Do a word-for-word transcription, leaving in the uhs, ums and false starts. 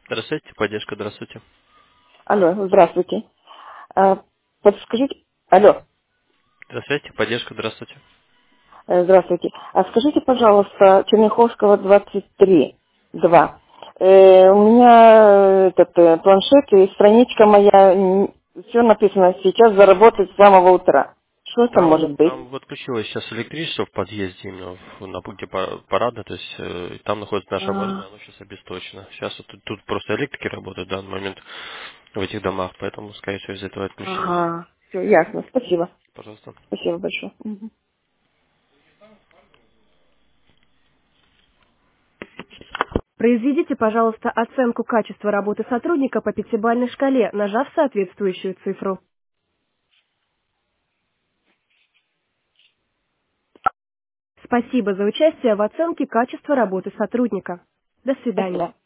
Здравствуйте, поддержка, здравствуйте. Алло, здравствуйте. А, подскажите, алло, Здравствуйте, поддержка, здравствуйте. э, здравствуйте. А скажите, пожалуйста, Черняховского двадцать три, два. Э, у меня э, этот э, планшет и страничка моя, все написано сейчас заработать с самого утра. Что это может Там, быть? там вот включилось сейчас электричество в подъезде, именно в- на пункте па- парада, то есть э, там находится наше А, оборудование, оно сейчас обесточено. Сейчас вот тут, тут просто электрики работают в данный момент в этих домах, поэтому, скорее всего, из-за этого отключилось. ага, все, ясно, спасибо. Пожалуйста. Спасибо большое. Мгм. Произведите, пожалуйста, оценку качества работы сотрудника по пятибалльной шкале, нажав соответствующую цифру. Спасибо за участие в оценке качества работы сотрудника. До свидания. Спасибо.